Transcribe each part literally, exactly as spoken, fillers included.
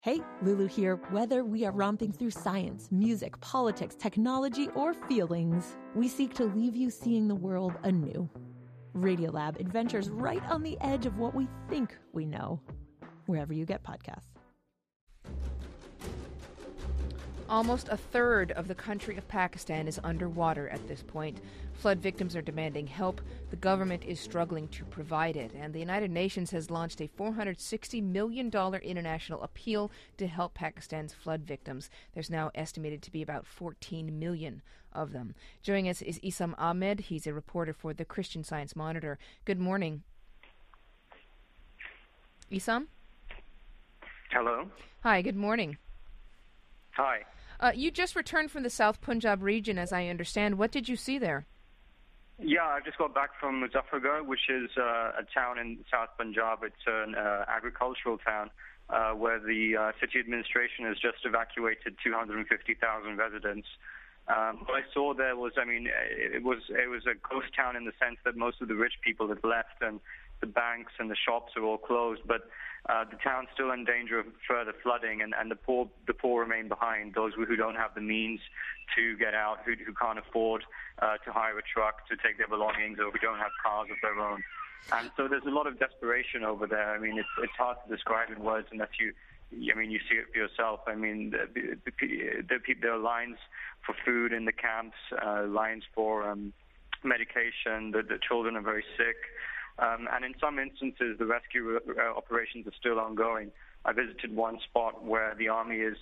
Hey, Lulu here. Whether we are romping through science, music, politics, technology, or feelings, we seek to leave you seeing the world anew. Radiolab adventures right on the edge of what we think we know, wherever you get podcasts. Almost a third of the country of Pakistan is underwater at this point. Flood victims are demanding help. The government is struggling to provide it. And the United Nations has launched a four hundred sixty million dollars international appeal to help Pakistan's flood victims. There's now estimated to be about fourteen million of them. Joining us is Isam Ahmed. He's a reporter for the Christian Science Monitor. Good morning. Isam? Hello. Hi, good morning. Hi. Uh, you just returned from the South Punjab region, as I understand. What did you see there? Yeah, I just got back from Muzaffargarh, which is uh, a town in South Punjab. It's an uh, agricultural town uh, where the uh, city administration has just evacuated two hundred fifty thousand residents. Um, what I saw there was, I mean, it was it was a ghost town in the sense that most of the rich people had left and the banks and the shops are all closed, but uh, the town's still in danger of further flooding, and, and the poor the poor remain behind, those who don't have the means to get out, who, who can't afford uh, to hire a truck to take their belongings, or who don't have cars of their own. And so there's a lot of desperation over there. I mean, it's it's hard to describe in words unless you, I mean, you see it for yourself. I mean, the, the, the, there are lines for food in the camps, uh, lines for um, medication. The, the children are very sick. Um, and in some instances, the rescue uh, operations are still ongoing. I visited one spot where the army is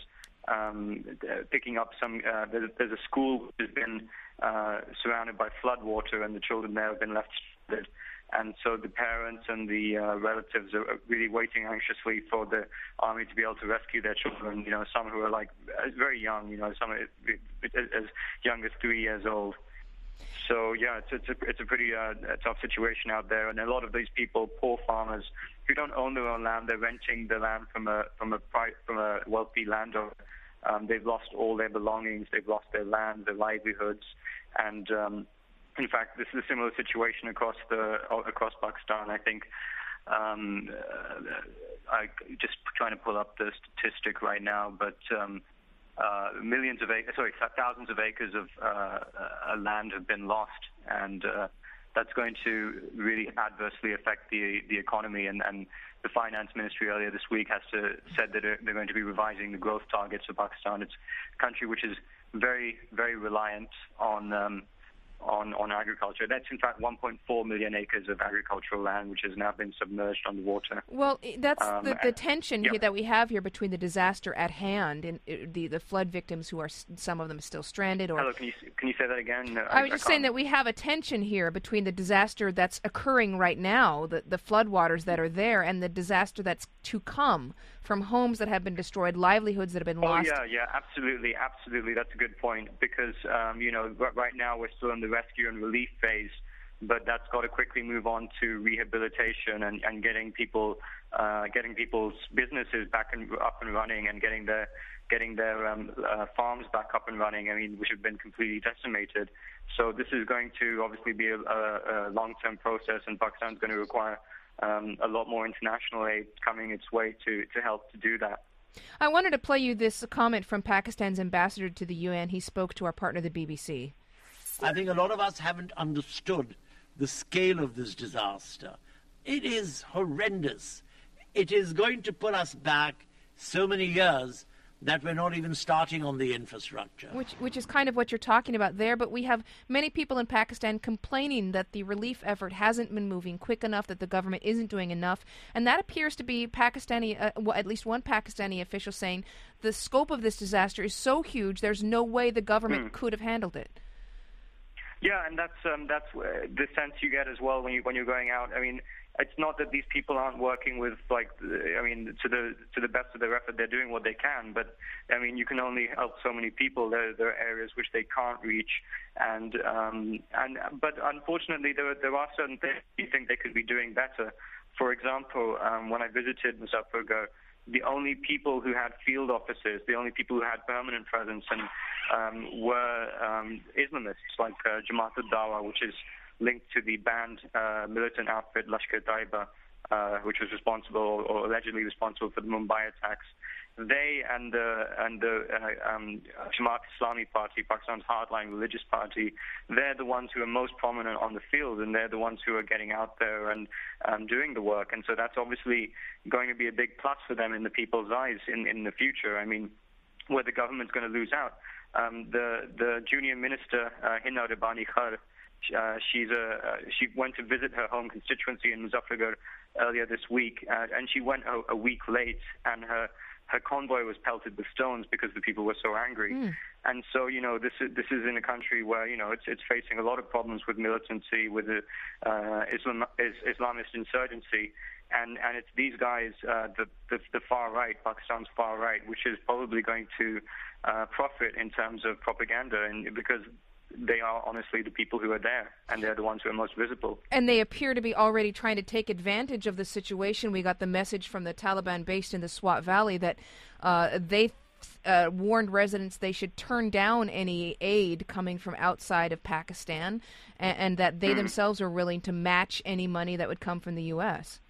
um, picking up some, uh, there's, there's a school that has been uh, surrounded by flood water, and the children there have been left stranded. And so the parents and the uh, relatives are really waiting anxiously for the army to be able to rescue their children, you know, some who are like very young, you know, some as young as three years old. So, yeah, it's, it's, a, it's a pretty uh, tough situation out there. And a lot of these people, poor farmers, who don't own their own land, they're renting the land from a from a, from a wealthy landowner. Um, they've lost all their belongings. They've lost their land, their livelihoods. And, um, in fact, this is a similar situation across the across Pakistan. I think um, uh, I just trying to pull up the statistic right now, but... Um, Uh, millions of acres, sorry, thousands of acres of uh, uh, land have been lost, and uh, that's going to really adversely affect the the economy. And, and the finance ministry earlier this week has to said that they're going to be revising the growth targets of Pakistan. It's a country which is very, very reliant on um, on on agriculture. That's in fact one point four million acres of agricultural land, which has now been submerged underwater. Well, that's um, the, the tension yeah. here that we have here between the disaster at hand and uh, the the flood victims who are some of them still stranded. Or hello, can you can you say that again? No, I, I was I just can't. saying that we have a tension here between the disaster that's occurring right now, the the floodwaters that are there, and the disaster that's to come from homes that have been destroyed, livelihoods that have been lost. Oh yeah, yeah, absolutely, absolutely. That's a good point because um, you know r- right now we're still in the rescue and relief phase, but that's got to quickly move on to rehabilitation and, and getting people, uh, getting people's businesses back and up and running, and getting their getting their um, uh, farms back up and running. I mean, which have been completely decimated. So this is going to obviously be a, a, a long-term process, and Pakistan is going to require um, a lot more international aid coming its way to to help to do that. I wanted to play you this comment from Pakistan's ambassador to the U N. He spoke to our partner, the B B C. I think a lot of us haven't understood the scale of this disaster. It is horrendous. It is going to put us back so many years that we're not even starting on the infrastructure. Which which is kind of what you're talking about there, but we have many people in Pakistan complaining that the relief effort hasn't been moving quick enough, that the government isn't doing enough, and that appears to be Pakistani, uh, well, at least one Pakistani official saying the scope of this disaster is so huge, there's no way the government mm. could have handled it. Yeah, and that's um, that's uh, the sense you get as well when you when you're going out. I mean, it's not that these people aren't working with, like, I mean, to the to the best of their effort, they're doing what they can. But I mean, you can only help so many people. There, there are areas which they can't reach, and um, and but unfortunately, there there are certain things you think they could be doing better. For example, um, when I visited Muzaffargarh, the only people who had field offices, the only people who had permanent presence, and um, were um, Islamists like uh, Jamaat al-Dawa, which is linked to the banned uh, militant outfit Lashkar-e-Taiba, uh, which was responsible or allegedly responsible for the Mumbai attacks. they and the and the uh, um, Jamaat Islami Party, Pakistan's hardline religious party, they're the ones who are most prominent on the field, and they're the ones who are getting out there and um, doing the work. And so that's obviously going to be a big plus for them in the people's eyes in, in the future. I mean, where the government's going to lose out. Um, the the junior minister, uh, Hinna Rabbani Khar, uh, she's a uh, she went to visit her home constituency in Muzaffargarh earlier this week, uh, and she went a, a week late, and her her convoy was pelted with stones because the people were so angry. Mm. And so, you know, this is this is in a country where, you know, it's it's facing a lot of problems with militancy, with the uh, Islam, is, Islamist insurgency. And and it's these guys, uh, the, the the far right, Pakistan's far right, which is probably going to uh, profit in terms of propaganda, and because they are honestly the people who are there, and they're the ones who are most visible. And they appear to be already trying to take advantage of the situation. We got the message from the Taliban based in the Swat Valley that uh, they uh, warned residents they should turn down any aid coming from outside of Pakistan, and, and that they mm. themselves are willing to match any money that would come from the U S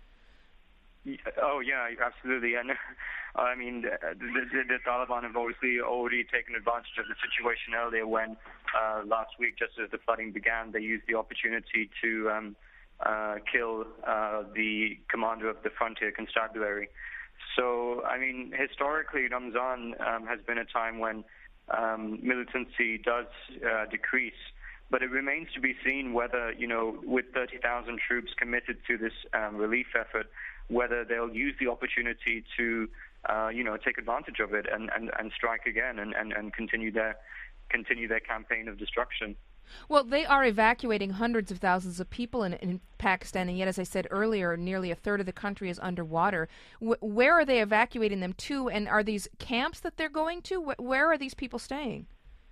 Oh, yeah, absolutely. And I mean, the, the, the Taliban have obviously already taken advantage of the situation earlier when uh, last week, just as the flooding began, they used the opportunity to um, uh, kill uh, the commander of the Frontier Constabulary. So, I mean, historically, Ramzan um, has been a time when um, militancy does uh, decrease. But it remains to be seen whether, you know, with thirty thousand troops committed to this um, relief effort, whether they'll use the opportunity to, uh, you know, take advantage of it and, and, and strike again and, and, and continue their continue their campaign of destruction. Well, they are evacuating hundreds of thousands of people in, in Pakistan, and yet, as I said earlier, nearly a third of the country is underwater. W- where are they evacuating them to, and are these camps that they're going to? Wh- where are these people staying?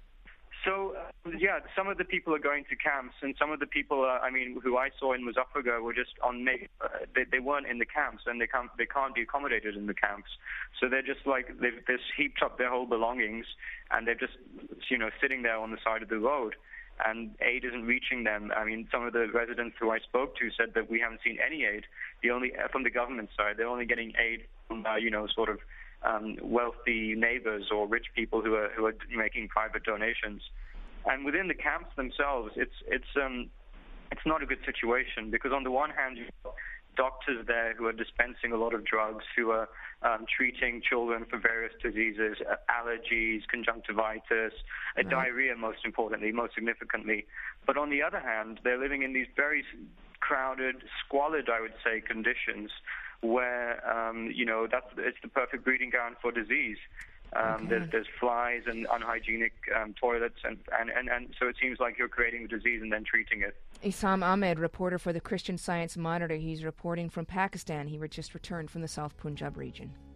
So, uh, yeah, some of the people are going to camps, and some of the people, uh, I mean, who I saw in Muzaffargarh were just on, uh, they, they weren't in the camps, and they can't, they can't be accommodated in the camps. So they're just like, they've, they've heaped up their whole belongings, and they're just, you know, sitting there on the side of the road, and aid isn't reaching them. I mean, some of the residents who I spoke to said that we haven't seen any aid. The only, uh, from the government side, they're only getting aid from, uh, you know, sort of, Um, wealthy neighbors or rich people who are who are making private donations, and within the camps themselves, it's it's um it's not a good situation because on the one hand you've got doctors there who are dispensing a lot of drugs, who are um, treating children for various diseases, uh, allergies, conjunctivitis, uh, right. diarrhea, most importantly, most significantly. But on the other hand, they're living in these very crowded, squalid, I would say, conditions. Where um, you know that's it's the perfect breeding ground for disease. Um, okay. There's there's flies and unhygienic um, toilets, and, and, and, and so it seems like you're creating a disease and then treating it. Issam Ahmed, reporter for the Christian Science Monitor, he's reporting from Pakistan. He just returned from the South Punjab region.